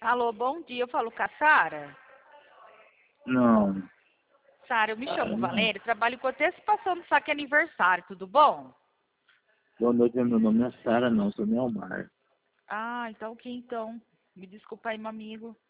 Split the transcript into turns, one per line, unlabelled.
Alô, bom dia. Eu falo com a Sara.
Não,
Sara, eu me chamo
não.
Valéria, trabalho com antecipação do saque aniversário, tudo bom?
Boa noite, meu nome é Sara, não, sou Neomar.
Ah, então o que então? Me desculpa aí, meu amigo.